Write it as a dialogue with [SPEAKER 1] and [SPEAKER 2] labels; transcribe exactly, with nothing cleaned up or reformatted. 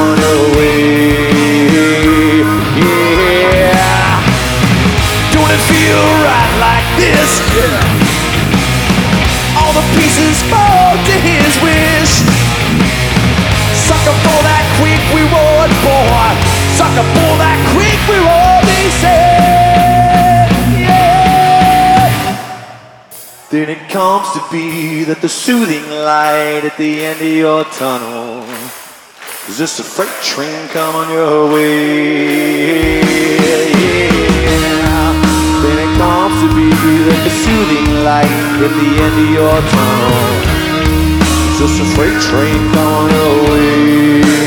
[SPEAKER 1] on your way. Yeah. Don't it feel right like this? Yeah. All the pieces fall to his wish. Sucker for that quick reward, boy. Sucker for that quick reward, they say. Yeah. Then it comes to be that the soothing light at the end of your tunnel is just a freight train coming your way. Yeah. Then it comes to be that the soothing light at the end of your tunnel is just a freight train coming your way.